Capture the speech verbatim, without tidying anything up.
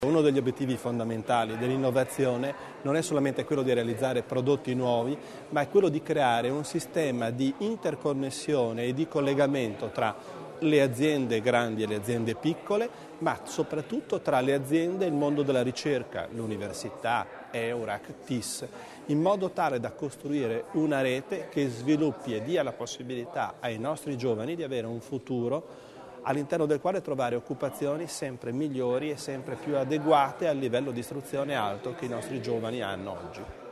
Uno degli obiettivi fondamentali dell'innovazione non è solamente quello di realizzare prodotti nuovi, ma è quello di creare un sistema di interconnessione e di collegamento tra le aziende grandi e le aziende piccole, ma soprattutto tra le aziende e il mondo della ricerca, l'università, Eurac, T I S, in modo tale da costruire una rete che sviluppi e dia la possibilità ai nostri giovani di avere un futuro all'interno del quale trovare occupazioni sempre migliori e sempre più adeguate al livello di istruzione alto che i nostri giovani hanno oggi.